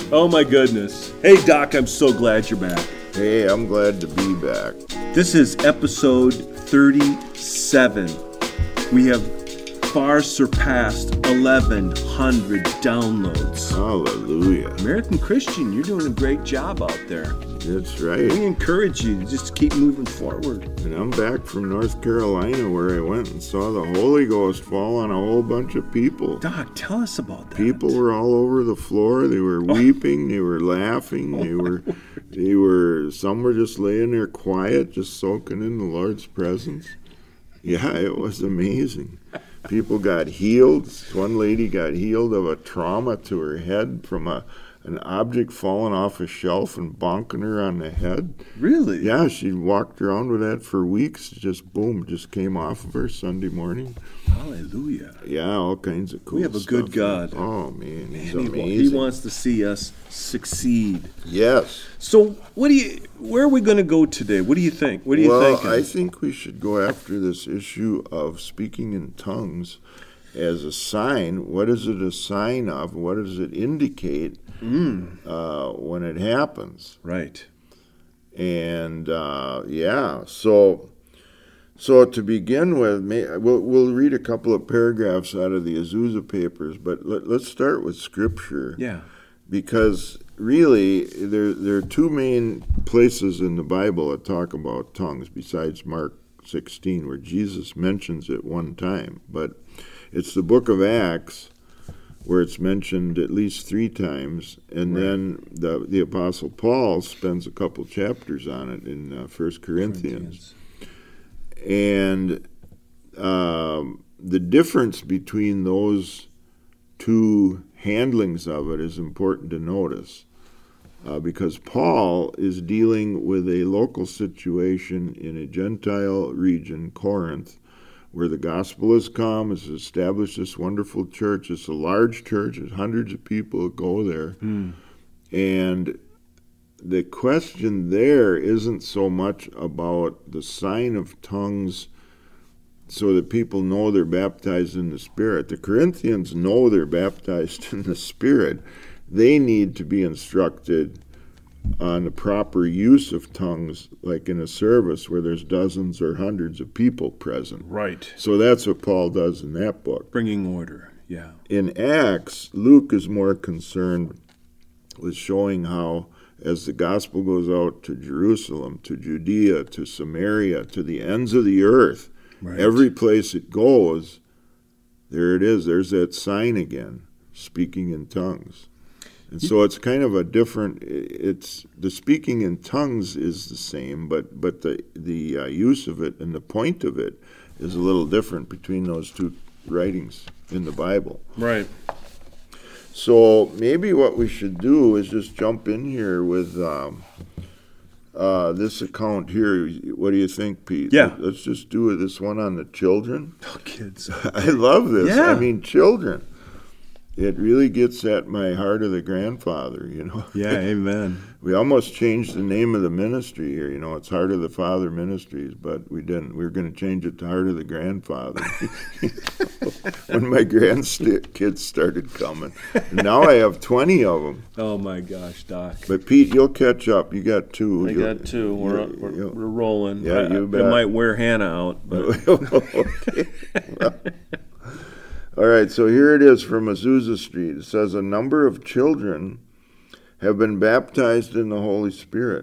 Oh my goodness. Hey Doc, I'm so glad you're back. Hey, I'm glad to be back. This is episode 37. We have far surpassed 1,100 downloads. Hallelujah. American Christian, you're doing a great job out there. That's right. We encourage you to just keep moving forward. And I'm back from North Carolina where I went and saw the Holy Ghost fall on a whole bunch of people. Doc, tell us about that. People were all over the floor. They were weeping. They were laughing. Some were just laying there quiet, just soaking in the Lord's presence. Yeah, it was amazing. People got healed. One lady got healed of a trauma to her head from an object falling off a shelf and bonking her on the head. Really? Yeah, she walked around with that for weeks. Just came off of her Sunday morning. Hallelujah. Yeah, all kinds of cool stuff. We have a good God. Oh, man, he's He amazing. wants to see us succeed. Yes. So, where are we going to go today? What do you think? What are you thinking? I think we should go after this issue of speaking in tongues as a sign. What is it a sign of? What does it indicate when it happens? Right. And so to begin with, we'll read a couple of paragraphs out of the Azusa Papers, but let's start with Scripture. Yeah. Because really, there are two main places in the Bible that talk about tongues besides Mark 16, where Jesus mentions it one time. But it's the book of Acts, where it's mentioned at least 3 times, and right. then the Apostle Paul spends a couple chapters on it in 1 Corinthians. And the difference between those two handlings of it is important to notice, because Paul is dealing with a local situation in a Gentile region, Corinth, where the gospel has come, has established this wonderful church. It's a large church. There's hundreds of people that go there. And the question there isn't so much about the sign of tongues so that people know they're baptized in the Spirit. The Corinthians know they're baptized in the Spirit. They need to be instructed on the proper use of tongues, like in a service where there's dozens or hundreds of people present. Right. So that's what Paul does in that book. Bringing order, yeah. In Acts, Luke is more concerned with showing how, as the gospel goes out to Jerusalem, to Judea, to Samaria, to the ends of the earth, right. Every place it goes, there it is. There's that sign again, speaking in tongues. And so it's kind of a different. The speaking in tongues is the same, but the use of it and the point of it is a little different between those two writings in the Bible. Right. So maybe what we should do is just jump in here with this account here. What do you think, Pete? Yeah. Let's just do this one on the children. Oh, kids. I love this. Yeah. I mean, children. It really gets at my heart of the grandfather, you know. Yeah, amen. We almost changed the name of the ministry here, you know. It's Heart of the Father Ministries, but we didn't. We were going to change it to Heart of the Grandfather when my grandkids started coming. And now I have 20 of them. Oh, my gosh, Doc. But, Pete, you'll catch up. You got 2. I got 2. We're rolling. Yeah, you bet. I might wear Hannah out. But. Okay. Well, all right, so here it is from Azusa Street. It says, a number of children have been baptized in the Holy Spirit.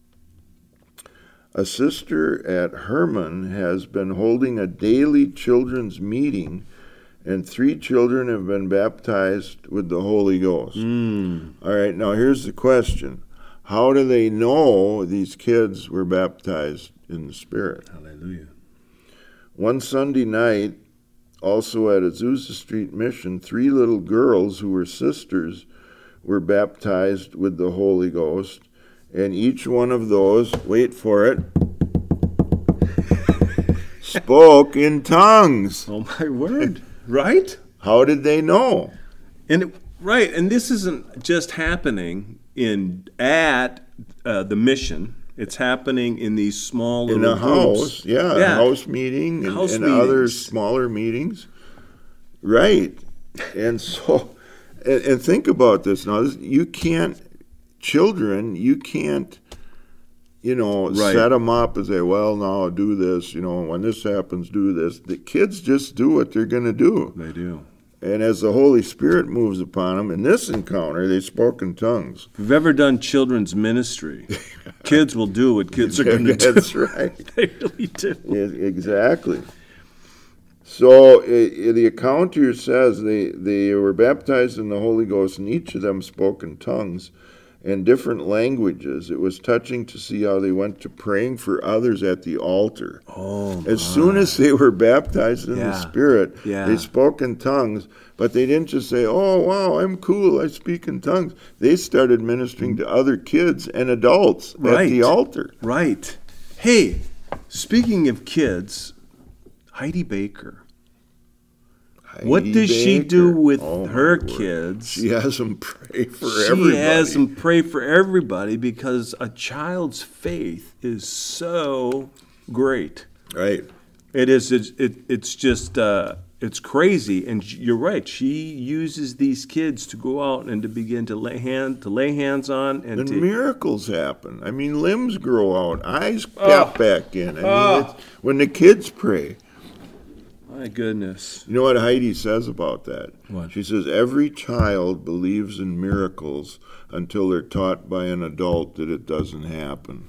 A sister at Herman has been holding a daily children's meeting, and 3 children have been baptized with the Holy Ghost. All right, now here's the question. How do they know these kids were baptized in the Spirit? Hallelujah. One Sunday night, also at Azusa Street Mission, 3 little girls who were sisters were baptized with the Holy Ghost, and each one of those, wait for it, spoke in tongues. Oh, my word. Right? How did they know? And this isn't just happening at the mission. It's happening in these small little in a groups. house, a house meeting and other smaller meetings. Right. And so And think about this now. You can't, Right. set them up and say, well, now do this, when this happens, do this. The kids just do what they're going to do. They do. And as the Holy Spirit moves upon them, in this encounter, they spoke in tongues. If you've ever done children's ministry, kids will do what kids are going to do. That's right. They really do. Exactly. So the account here says they were baptized in the Holy Ghost, and each of them spoke in tongues and different languages. It was touching to see how they went to praying for others at the altar. Oh, as soon as they were baptized in the Yeah. Spirit, Yeah. they spoke in tongues, but they didn't just say, oh, wow, I'm cool, I speak in tongues. They started ministering to other kids and adults at Right. the altar. Right. Hey, speaking of kids, Heidi Baker. What Heidi does she do Baker. with Oh, my her word. kids? She has them pray for She everybody. has them pray for everybody because a child's faith is so great. Right. It is. It's just. It's crazy, and you're right. She uses these kids to go out and to begin to lay hands on, and And to miracles happen. I mean, limbs grow out, eyes pop back in. I mean, it's, when the kids pray. my goodness. You know what Heidi says about that? What? She says, every child believes in miracles until they're taught by an adult that it doesn't happen.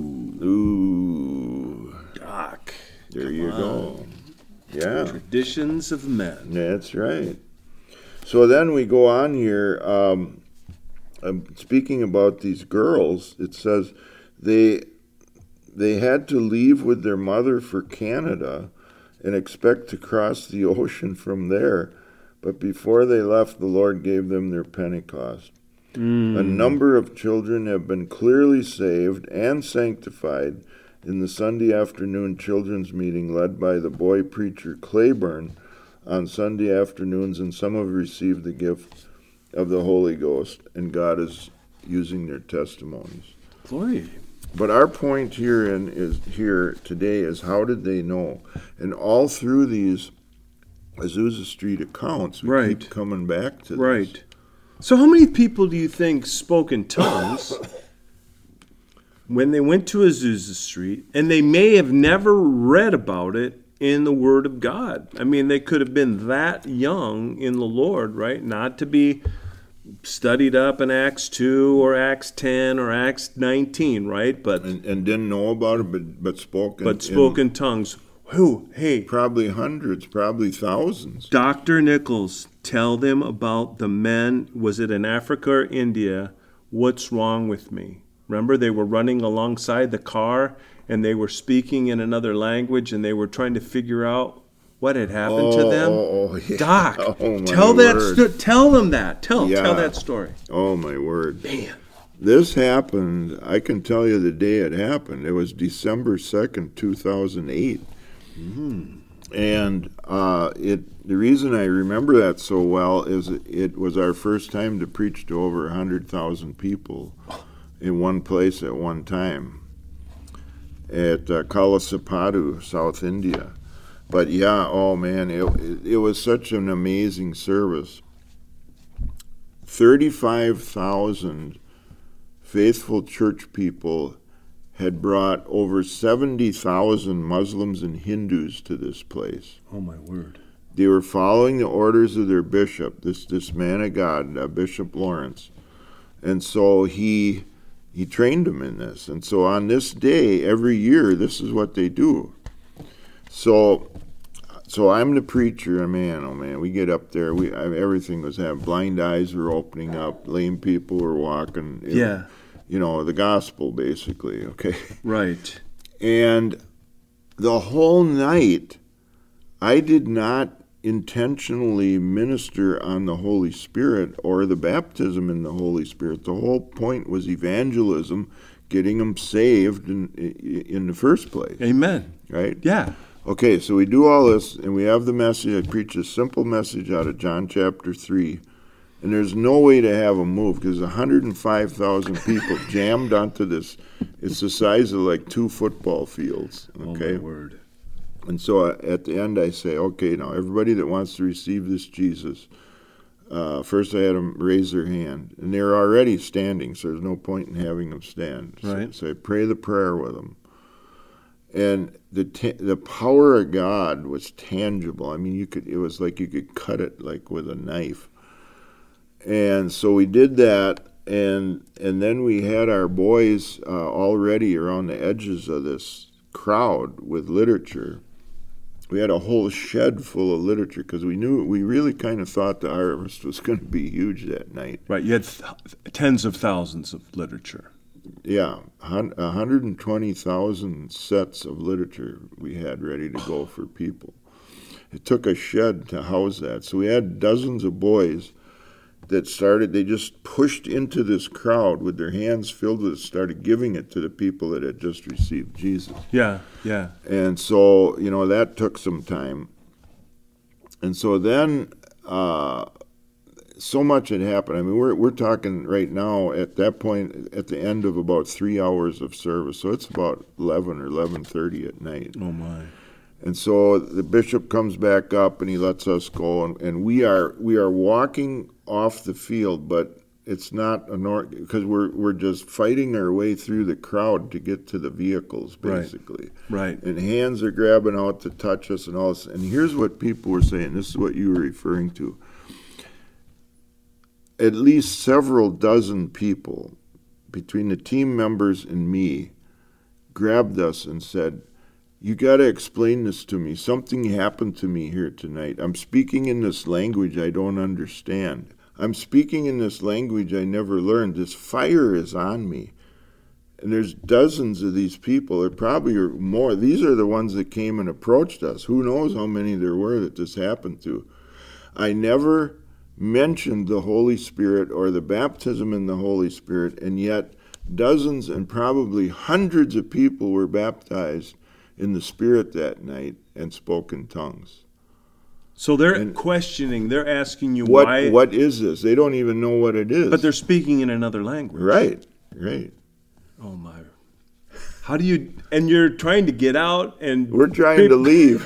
Ooh. Doc. There you go. Yeah. Traditions of men. That's right. So then we go on here. Speaking about these girls, it says they had to leave with their mother for Canada and expect to cross the ocean from there. But before they left, the Lord gave them their Pentecost. A number of children have been clearly saved and sanctified in the Sunday afternoon children's meeting led by the boy preacher Claiborne on Sunday afternoons, and some have received the gift of the Holy Ghost, and God is using their testimonies. Glory. But our point here today is how did they know? And all through these Azusa Street accounts, we Right. keep coming back to this. Right. So how many people do you think spoke in tongues when they went to Azusa Street, and they may have never read about it in the Word of God? I mean, they could have been that young in the Lord, right? Not to be studied up in Acts 2 or Acts 10 or Acts 19, right? But And didn't know about it, but spoke spoke in tongues. Who? Hey, probably hundreds, probably thousands. Dr. Nichols, tell them about the men, was it in Africa or India? What's wrong with me? Remember, they were running alongside the car and they were speaking in another language and they were trying to figure out what had happened to them. Yeah. Doc, Oh, my tell word. tell them that. Tell Yeah. that story. Oh, my word. Man. This happened, I can tell you the day it happened. It was December 2nd, 2008. And the reason I remember that so well is it was our first time to preach to over 100,000 people in one place at one time at Kalasapadu, South India. But yeah, oh man, it was such an amazing service. 35,000 faithful church people had brought over 70,000 Muslims and Hindus to this place. Oh, my word. They were following the orders of their bishop, this man of God, Bishop Lawrence. And so he trained them in this. And so on this day, every year, this is what they do. So I'm the preacher, and man, oh man, we get up there, everything was happening. Blind eyes were opening up, lame people were walking. Yeah. The gospel, basically, okay? Right. And the whole night, I did not intentionally minister on the Holy Spirit or the baptism in the Holy Spirit. The whole point was evangelism, getting them saved in the first place. Amen. Right? Yeah. Okay, so we do all this, and we have the message. I preach a simple message out of John chapter 3. And there's no way to have them move because 105,000 people jammed onto this. It's the size of like 2 football fields. Okay. Oh, my word. And so at the end I say, okay, now everybody that wants to receive this Jesus, First, I had them raise their hand, and they were already standing, so there's no point in having them stand. Right. So I pray the prayer with them, and the power of God was tangible. I mean, it was like you could cut it like with a knife. And so we did that, and then we had our boys already around the edges of this crowd with literature. We had a whole shed full of literature because we really kind of thought the harvest was going to be huge that night. Right. You had tens of thousands of literature. Yeah, 120,000 sets of literature we had ready to go for people. It took a shed to house that. So we had dozens of boys that they just pushed into this crowd with their hands filled with it, started giving it to the people that had just received Jesus. Yeah, yeah. And so, that took some time. And so then so much had happened. I mean, we're talking right now at that point at the end of about 3 hours of service. So it's about 11 or 11:30 at night. Oh, my. And so the bishop comes back up and he lets us go, and we are walking off the field, but it's not because we're just fighting our way through the crowd to get to the vehicles, basically. Right. And hands are grabbing out to touch us and all this. And here's what people were saying. This is what you were referring to. At least several dozen people, between the team members and me, grabbed us and said, "You got to explain this to me. Something happened to me here tonight. I'm speaking in this language I don't understand. I'm speaking in this language I never learned. This fire is on me." And there's dozens of these people. There probably are more. These are the ones that came and approached us. Who knows how many there were that this happened to. I never mentioned the Holy Spirit or the baptism in the Holy Spirit, and yet dozens and probably hundreds of people were baptized in the Spirit that night and spoke in tongues. So they're questioning, they're asking you why. What is this? They don't even know what it is. But they're speaking in another language. Right. Oh, my. How do you, and you're trying to get out and... We're trying to leave.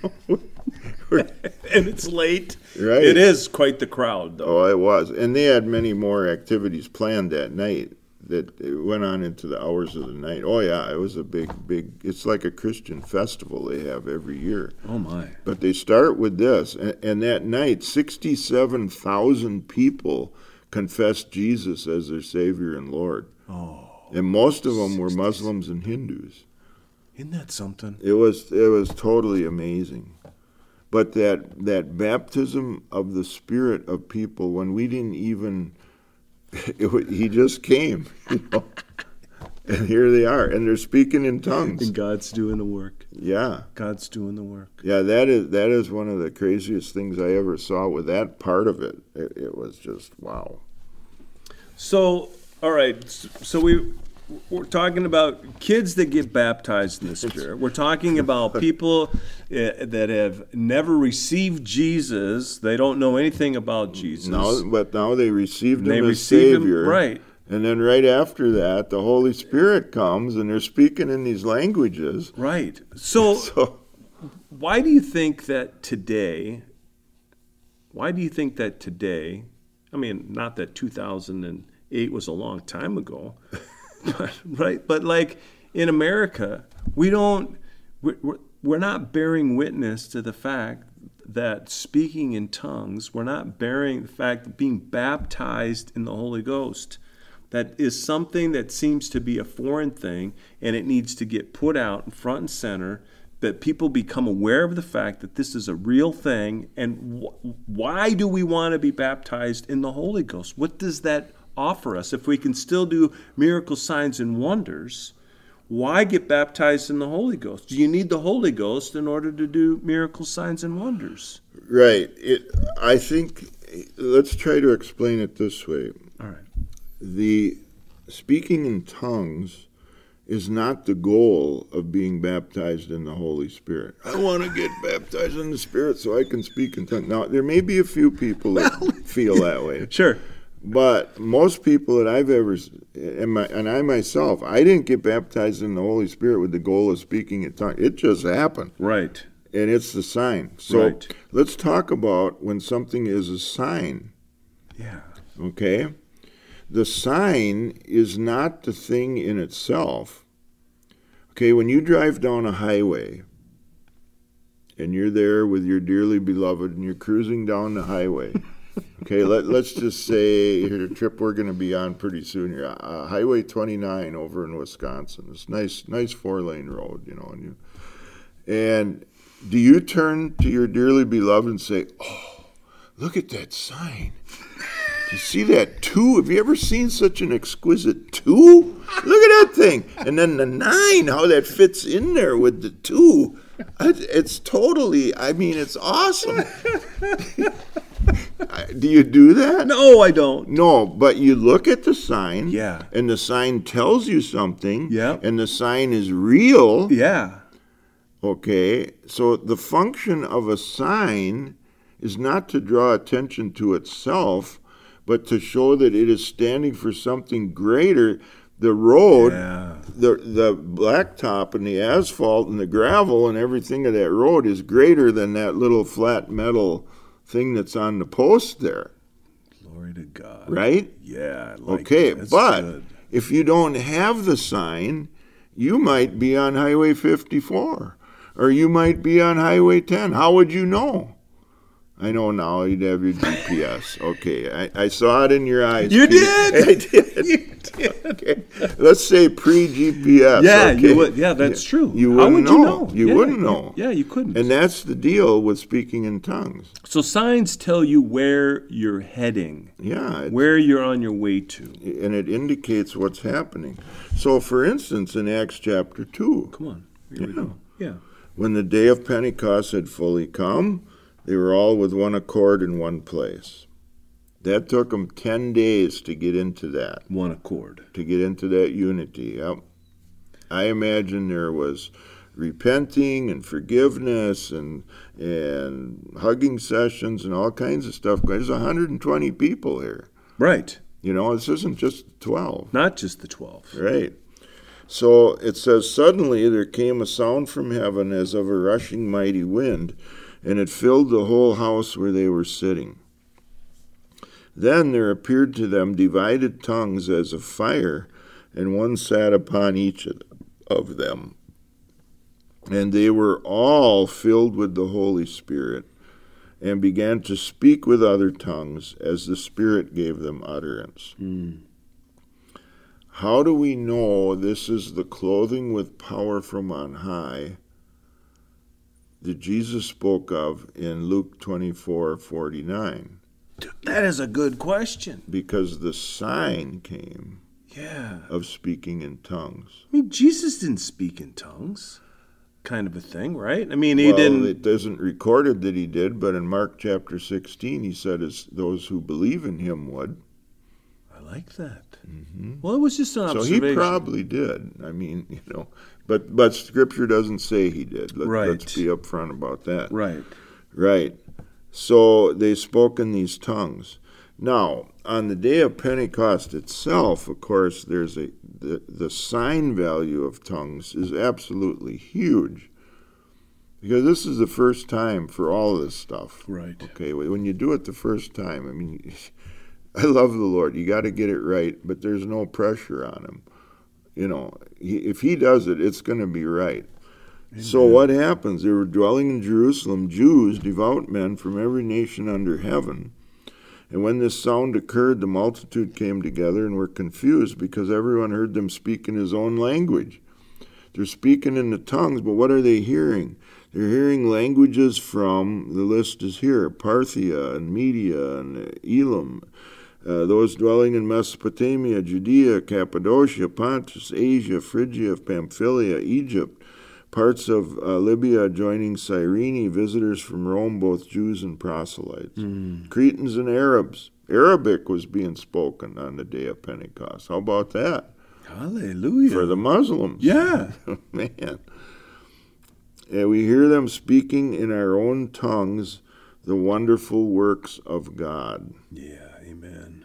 And it's late. Right. It is quite the crowd, though. Oh, it was. And they had many more activities planned that night that went on into the hours of the night. Oh, yeah, it was a big, it's like a Christian festival they have every year. Oh, my. But they start with this. And that night, 67,000 people confessed Jesus as their Savior and Lord. Oh. And most of them were Muslims and Hindus. Isn't that something? It was totally amazing. But that baptism of the Spirit of people, when we didn't even, he just came, and here they are, and they're speaking in tongues. And God's doing the work. Yeah. God's doing the work. Yeah, that is one of the craziest things I ever saw with that part of it. It was just, wow. So, all right, so we're talking about kids that get baptized in the Spirit. We're talking about people that have never received Jesus. They don't know anything about Jesus. But now they received him as Savior. Right. And then right after that, the Holy Spirit comes, and they're speaking in these languages. Right. So why do you think that today, I mean, not that 2008 was a long time ago, right? But like in America, we're not bearing witness to the fact that speaking in tongues, we're not bearing the fact that being baptized in the Holy Ghost, that is something that seems to be a foreign thing, and it needs to get put out in front and center, that people become aware of the fact that this is a real thing. And why do we want to be baptized in the Holy Ghost? What does that offer us? If we can still do miracle signs and wonders, why get baptized in the Holy Ghost? Do you need the Holy Ghost in order to do miracle signs and wonders? Right. I think, let's try to explain it this way. All right. The speaking in tongues is not the goal of being baptized in the Holy Spirit. I want to get baptized in the Spirit so I can speak in tongues. Now, there may be a few people that feel that way. Sure. But most people that I've ever, and I myself, I didn't get baptized in the Holy Spirit with the goal of speaking in tongues. It just happened. Right. And it's the sign. So let's talk about when something is a sign. Yeah. Okay? The sign is not the thing in itself. Okay, when you drive down a highway and you're there with your dearly beloved and you're cruising down the highway, okay, let's just say the trip we're going to be on pretty soon here, Highway 29 over in Wisconsin. It's nice 4-lane road, you know. And do you turn to your dearly beloved and say, "Oh, look at that sign. You see that 2? Have you ever seen such an exquisite 2? Look at that thing. And then the 9, how that fits in there with the 2. It's totally, I mean, it's awesome." Do you do that? No, I don't. No, but you look at the sign. Yeah. And the sign tells you something. Yeah. And the sign is real. Yeah. Okay. So the function of a sign is not to draw attention to itself, but to show that it is standing for something greater. The road, the blacktop and the asphalt and the gravel and everything of that road is greater than that little flat metal thing that's on the post there. Glory to God. Right? Yeah. I like Okay, that. That's but good. if you don't have the sign, you might be on Highway 54 or you might be on Highway 10. How would you know? I know now you'd have your GPS. Okay, I saw it in your eyes. You Peter. did? I did. You did. Okay. Let's say pre-GPS. Yeah, okay? you would. Yeah, that's true. You How wouldn't would you know. know? You Yeah, wouldn't know. Yeah, you couldn't. And that's the deal with speaking in tongues. So signs tell you where you're heading, Yeah. where you're on your way to. And it indicates what's happening. So, for instance, in Acts chapter 2, Come on. Here we go. Yeah. when the day of Pentecost had fully come, they were all with one accord in one place. That took them 10 days to get into that, One accord. to get into that unity. Yep. I imagine there was repenting and forgiveness and hugging sessions and all kinds of stuff. There's 120 people here. Right. You know, this isn't just 12. Not just the 12. Right. So it says, "Suddenly there came a sound from heaven as of a rushing mighty wind, and it filled the whole house where they were sitting. Then there appeared to them divided tongues as of fire, and one sat upon each of them. And they were all filled with the Holy Spirit, and began to speak with other tongues as the Spirit gave them utterance." How do we know this is the clothing with power from on high that Jesus spoke of in Luke 24:49? That is a good question. Because the sign came Yeah. of speaking in tongues. I mean, Jesus didn't speak in tongues, kind of a thing, right? I mean, he Well, didn't. it isn't recorded that he did, but in Mark chapter 16, he said, "As those who believe in him would." I like that. Well, it was just an So observation. he probably did. I mean, you know, but Scripture doesn't say he did. Right. Let's be upfront about that. Right. Right. So they spoke in these tongues. Now, on the day of Pentecost itself, of course, there's the sign value of tongues is absolutely huge. Because this is the first time for all this stuff. Right. Okay, when you do it the first time, I mean, I love the Lord. You got to get it right, but there's no pressure on him. You know, if he does it, it's going to be right. Amen. So what happens? There were dwelling in Jerusalem Jews, devout men from every nation under heaven. And when this sound occurred, the multitude came together and were confused because everyone heard them speak in his own language. They're speaking in the tongues, but what are they hearing? They're hearing languages from, the list is here, Parthia and Media and Elam, those dwelling in Mesopotamia, Judea, Cappadocia, Pontus, Asia, Phrygia, Pamphylia, Egypt, parts of Libya adjoining Cyrene, visitors from Rome, both Jews and proselytes, Cretans and Arabs. Arabic was being spoken on the day of Pentecost. How about that? Hallelujah. For the Muslims. Yeah. Man. And we hear them speaking in our own tongues the wonderful works of God. Yeah, amen.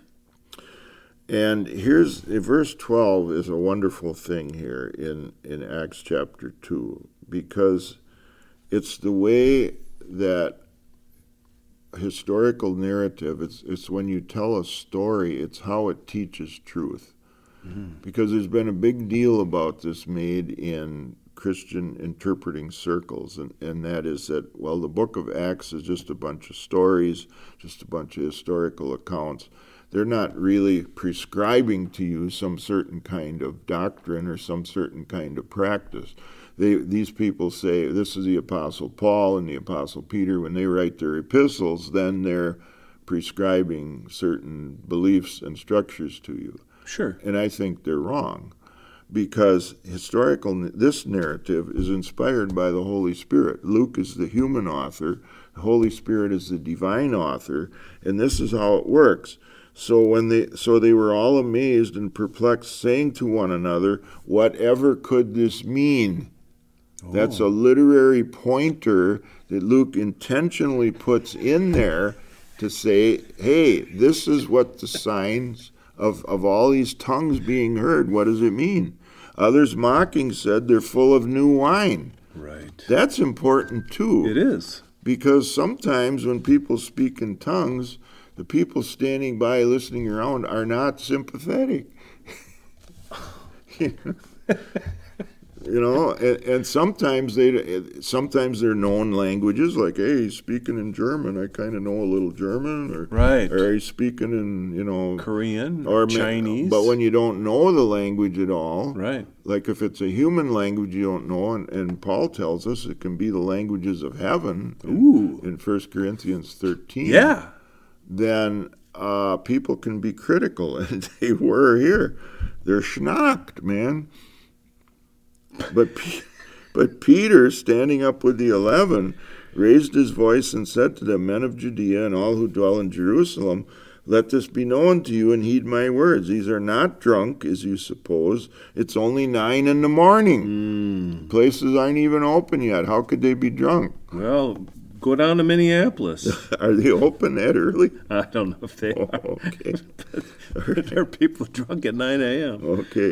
And here's verse 12 is a wonderful thing here in Acts chapter 2, because it's the way that historical narrative, it's when you tell a story, it's how it teaches truth. Because there's been a big deal about this made in Christian interpreting circles, and that is that, well, the book of Acts is just a bunch of stories, just a bunch of historical accounts. They're not really prescribing to you some certain kind of doctrine or some certain kind of practice. These people say, this is the Apostle Paul and the Apostle Peter. When they write their epistles, then they're prescribing certain beliefs and structures to you. Sure. And I think they're wrong, because this narrative is inspired by the Holy Spirit. Luke is the human author, the Holy Spirit is the divine author, and this is how it works. So they were all amazed and perplexed, saying to one another, whatever could this mean? Oh. That's a literary pointer that Luke intentionally puts in there to say, hey, this is what the signs of all these tongues being heard, what does it mean? Others mocking said they're full of new wine. Right. That's important too. It is. Because sometimes when people speak in tongues, the people standing by listening around are not sympathetic. You know, and sometimes they're known languages, like, hey, he's speaking in German. I kind of know a little German, or right, or he's speaking in Korean or Chinese. But when you don't know the language at all, right, like if it's a human language you don't know, and Paul tells us it can be the languages of heaven. In 1 Corinthians 13. Yeah, then people can be critical, and they were here. They're schnocked, man. But Peter, standing up with the 11, raised his voice and said to them, men of Judea and all who dwell in Jerusalem, let this be known to you and heed my words. These are not drunk, as you suppose. It's only 9 a.m. Places aren't even open yet. How could they be drunk? Well, go down to Minneapolis. Are they open that early? I don't know if they are. Okay. There are people drunk at 9 a.m. Okay.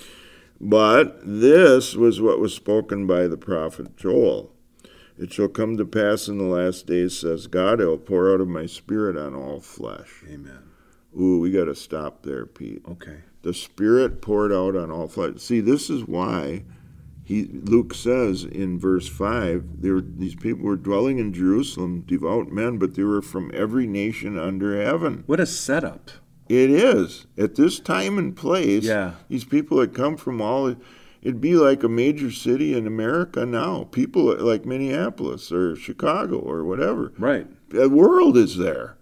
But this was what was spoken by the prophet Joel. It shall come to pass in the last days, says God, I will pour out of my spirit on all flesh. Amen. Ooh, we got to stop there, Pete. Okay. The spirit poured out on all flesh. See, this is why Luke says in verse 5, these people were dwelling in Jerusalem, devout men, but they were from every nation under heaven. What a setup. It is. At this time and place, these people that come from it'd be like a major city in America now. People like Minneapolis or Chicago or whatever. Right. The world is there.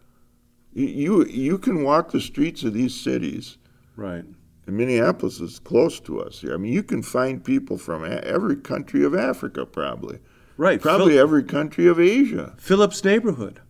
You can walk the streets of these cities. Right. And Minneapolis is close to us here. I mean, you can find people from every country of Africa, probably. Right. Probably every country of Asia. Phillips neighborhood.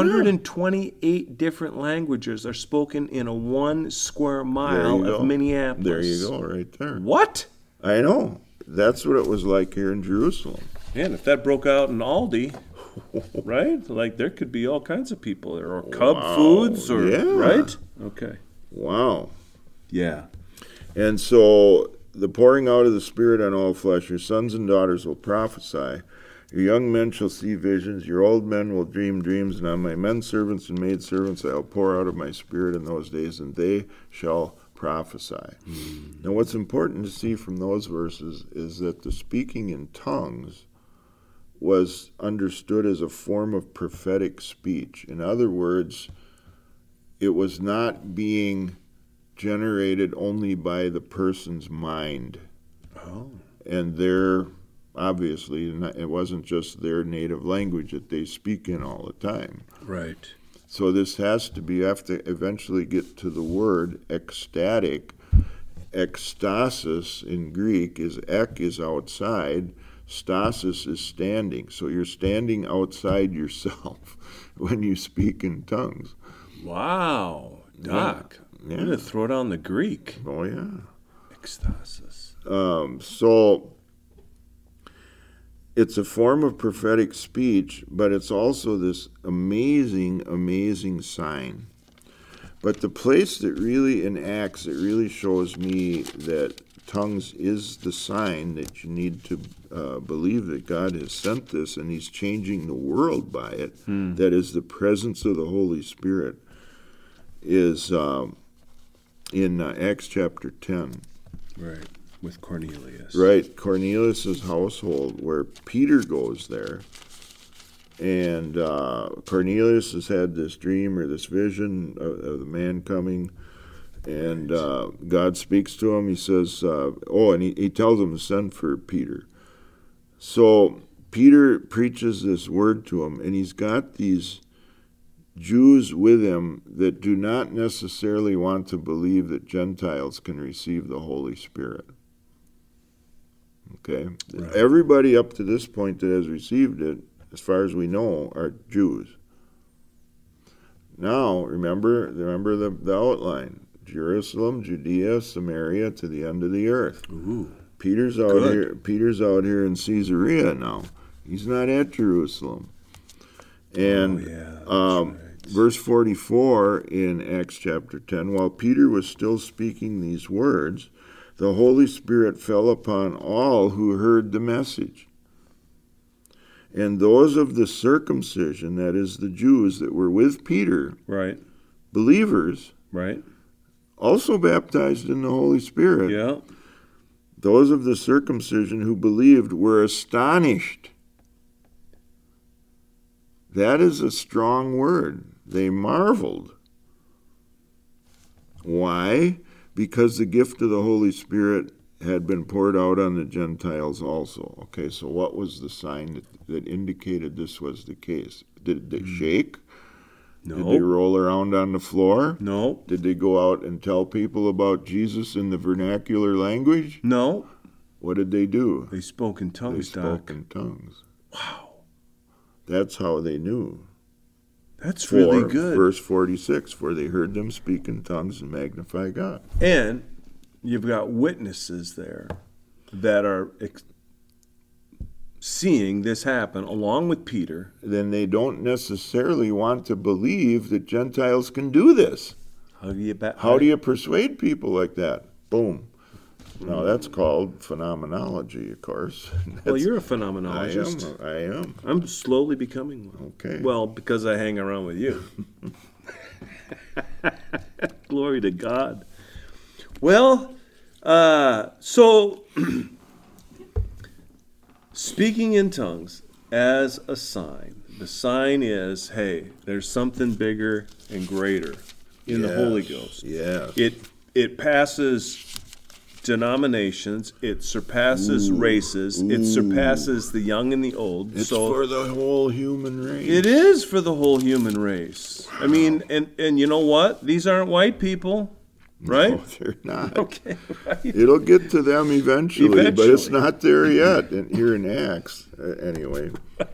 128 different languages are spoken in a 1 square mile of Minneapolis. There you go, right there. What? I know. That's what it was like here in Jerusalem. And if that broke out in Aldi, right? Like there could be all kinds of people there, or Cub Foods, or right? Okay. Wow. Yeah. And so the pouring out of the Spirit on all flesh, your sons and daughters will prophesy. Your young men shall see visions, your old men will dream dreams, and on my men servants and maid servants I will pour out of my Spirit in those days, and they shall prophesy. Now what's important to see from those verses is that the speaking in tongues was understood as a form of prophetic speech. In other words, it was not being generated only by the person's mind. And obviously, it wasn't just their native language that they speak in all the time. Right. So this has to be, you have to eventually get to the word ecstatic. Ekstasis in Greek is ek is outside, stasis is standing. So you're standing outside yourself when you speak in tongues. Wow. Doc, I'm going to throw down the Greek. Oh, yeah. Ekstasis. So it's a form of prophetic speech, but it's also this amazing, amazing sign. But the place that really in Acts, it really shows me that tongues is the sign that you need to believe that God has sent this and he's changing the world by it, that is the presence of the Holy Spirit, is in Acts chapter 10. Right, with Cornelius. Right, Cornelius' household, where Peter goes there. And Cornelius has had this dream or this vision of the man coming, and God speaks to him. He says, and he tells him to send for Peter. So Peter preaches this word to him, and he's got these Jews with him that do not necessarily want to believe that Gentiles can receive the Holy Spirit. Okay? Right. Everybody up to this point that has received it, as far as we know, are Jews. Now, remember the outline. Jerusalem, Judea, Samaria, to the end of the earth. Ooh, Peter's out here in Caesarea now. He's not at Jerusalem. And right. Verse 44 in Acts chapter 10, while Peter was still speaking these words, the Holy Spirit fell upon all who heard the message. And those of the circumcision, that is the Jews that were with Peter, right, believers, right, also baptized in the Holy Spirit. Yeah. Those of the circumcision who believed were astonished. That is a strong word. They marveled. Why? Because the gift of the Holy Spirit had been poured out on the Gentiles also. Okay, so what was the sign that indicated this was the case? Did they shake? No. Did they roll around on the floor? No. Did they go out and tell people about Jesus in the vernacular language? No. What did they do? They spoke in tongues, They spoke in tongues. Wow. That's how they knew. That's really good. Verse 46, for they heard them speak in tongues and magnify God. And you've got witnesses there that are seeing this happen along with Peter. Then they don't necessarily want to believe that Gentiles can do this. How do you persuade people like that? Boom. Now that's called phenomenology, of course. Well, you're a phenomenologist. I am. I'm slowly becoming one. Okay. Well, because I hang around with you. Glory to God. Well, so speaking in tongues as a sign. The sign is, hey, there's something bigger and greater in the Holy Ghost. Yes. It passes denominations, it surpasses races, it surpasses the young and the old. It's for the whole human race. It is for the whole human race. Wow. I mean, and you know what? These aren't white people, right? No, they're not. Okay, right. It'll get to them eventually. But it's not there yet here in Acts. Anyway.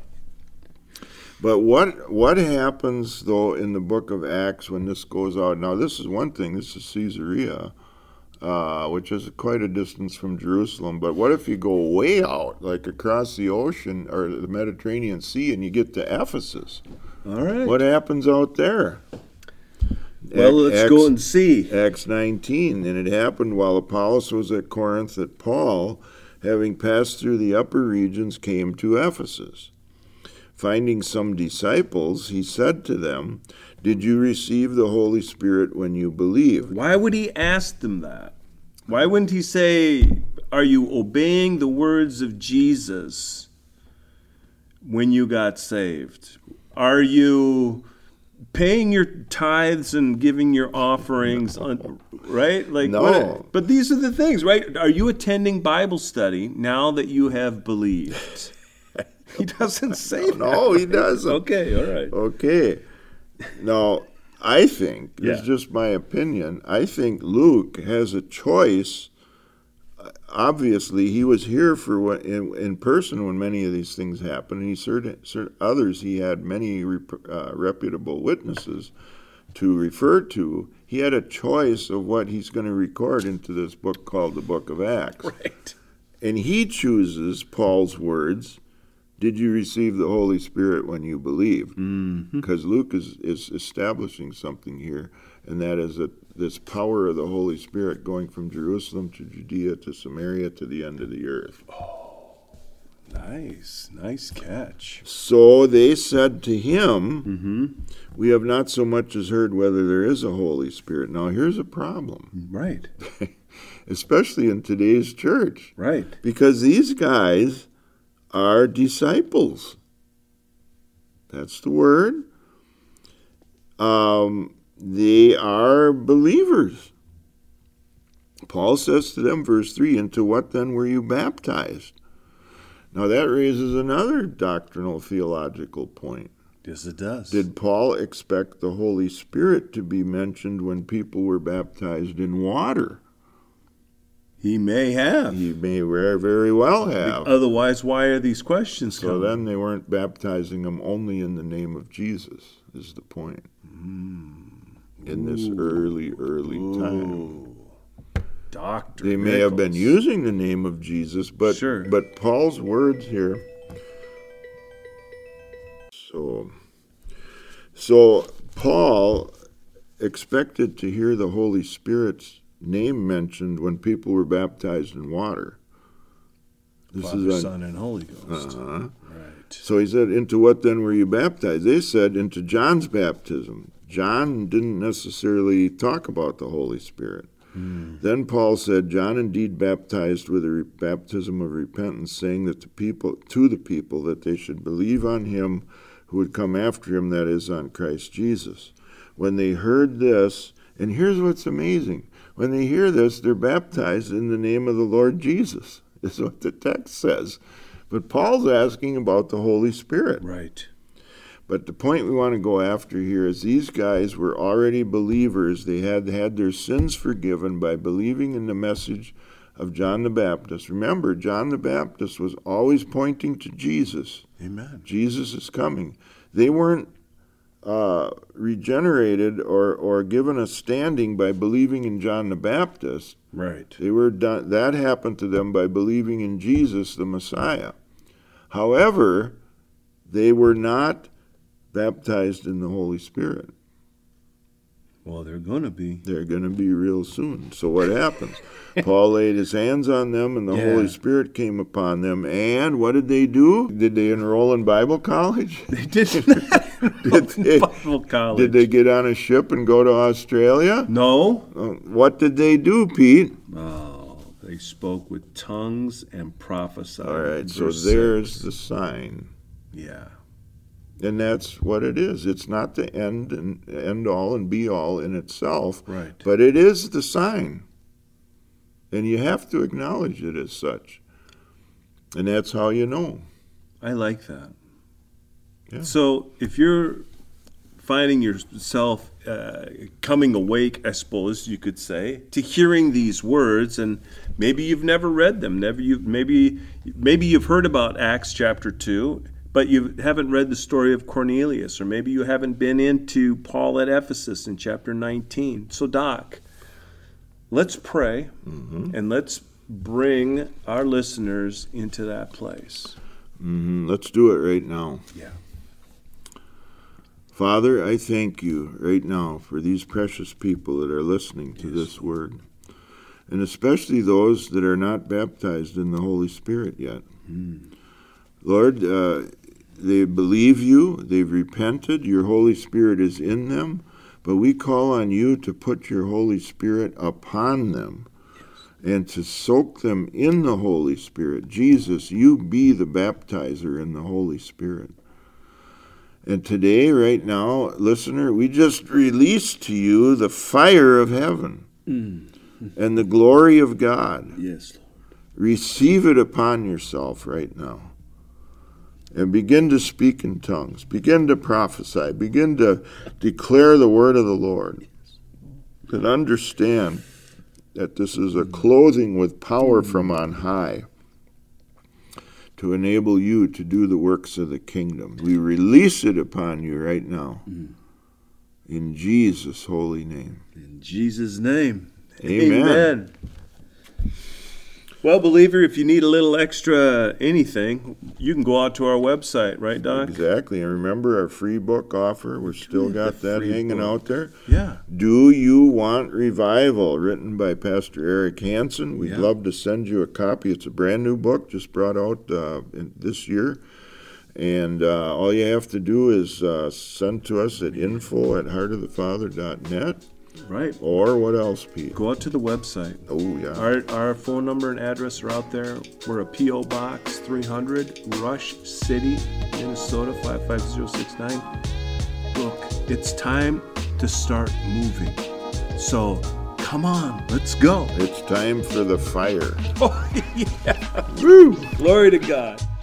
But what happens, though, in the book of Acts when this goes out? Now, this is one thing. This is Caesarea, which is quite a distance from Jerusalem. But what if you go way out, like across the ocean or the Mediterranean Sea, and you get to Ephesus? All right. What happens out there? Well, let's go and see. Acts 19. And it happened while Apollos was at Corinth that Paul, having passed through the upper regions, came to Ephesus. Finding some disciples, he said to them, "Did you receive the Holy Spirit when you believed?" Why would he ask them that? Why wouldn't he say, are you obeying the words of Jesus when you got saved? Are you paying your tithes and giving your offerings, right? Like, no. But these are the things, right? Are you attending Bible study now that you have believed? He doesn't say that. No, he doesn't. Okay, all right. Okay. Now, I think, it's just my opinion, I think Luke has a choice. Obviously, he was here for in person when many of these things happened, and certain others he had many reputable witnesses to refer to. He had a choice of what he's going to record into this book called the Book of Acts. Right. And he chooses Paul's words, "Did you receive the Holy Spirit when you believed?" Because Luke is establishing something here, and that is that this power of the Holy Spirit going from Jerusalem to Judea to Samaria to the end of the earth. Oh, Nice catch. So they said to him, we have not so much as heard whether there is a Holy Spirit. Now here's a problem. Right. Especially in today's church. Right. Because these guys are disciples. That's the word. They are believers. Paul says to them, verse 3, into what then were you baptized? Now that raises another doctrinal theological point. Yes, it does. Did Paul expect the Holy Spirit to be mentioned when people were baptized in water? He may have. He may very well have. Otherwise, why are these questions coming? So then they weren't baptizing them only in the name of Jesus, is the point. In this early time. Dr. They may have been using the name of Jesus, but Sure. but Paul's words here. So Paul expected to hear the Holy Spirit's name mentioned when people were baptized in water. Father, Son, and Holy Ghost. Right. So he said, into what then were you baptized? They said, into John's baptism. John didn't necessarily talk about the Holy Spirit. Then Paul said, John indeed baptized with a baptism of repentance, saying that to the people that they should believe on him who would come after him, that is, on Christ Jesus. When they heard this, and here's what's amazing, when they hear this, they're baptized in the name of the Lord Jesus, is what the text says. But Paul's asking about the Holy Spirit. Right. But the point we want to go after here is these guys were already believers. They had their sins forgiven by believing in the message of John the Baptist. Remember, John the Baptist was always pointing to Jesus. Amen. Jesus is coming. They weren't regenerated or given a standing by believing in John the Baptist. Right. They were done. That happened to them by believing in Jesus, the Messiah. However, they were not baptized in the Holy Spirit. Well, they're going to be. They're going to be real soon. So what happens? Paul laid his hands on them, and the Holy Spirit came upon them. And what did they do? Did they enroll in Bible college? They did not. Bible college. Did they get on a ship and go to Australia? No. What did they do, Pete? Oh, they spoke with tongues and prophesied. All right, so there's the sign. Yeah. And that's what it is. It's not the end all and be all in itself, right? But it is the sign. And you have to acknowledge it as such. And that's how you know. I like that. Yeah. So if you're finding yourself coming awake, I suppose you could say, to hearing these words, and maybe you've never read them, maybe you've heard about Acts chapter 2, but you haven't read the story of Cornelius, or maybe you haven't been into Paul at Ephesus in chapter 19. So, Doc, let's pray, and let's bring our listeners into that place. Let's do it right now. Yeah. Father, I thank you right now for these precious people that are listening to this word, and especially those that are not baptized in the Holy Spirit yet. Lord, they believe you, they've repented, your Holy Spirit is in them, but we call on you to put your Holy Spirit upon them and to soak them in the Holy Spirit. Jesus, you be the baptizer in the Holy Spirit. And today, right now, listener, we just release to you the fire of heaven and the glory of God. Yes, Lord. Receive it upon yourself right now. And begin to speak in tongues. Begin to prophesy. Begin to declare the word of the Lord. And understand that this is a clothing with power from on high to enable you to do the works of the kingdom. We release it upon you right now. In Jesus' holy name. In Jesus' name. Amen. Amen. Well, believer, if you need a little extra anything, you can go out to our website, right, Doc? Exactly. And remember our free book offer? We've still got that hanging out there. Yeah. Do You Want Revival? Written by Pastor Eric Hansen. We'd love to send you a copy. It's a brand new book, just brought out this year. And all you have to do is send to us at info@heartofthefather.net. Right. Or what else, Pete? Go out to the website. Oh, yeah. Our phone number and address are out there. We're a P.O. Box 300, Rush City, Minnesota 55069. Look, it's time to start moving. So, come on, let's go. It's time for the fire. Oh, yeah. Woo! Glory to God.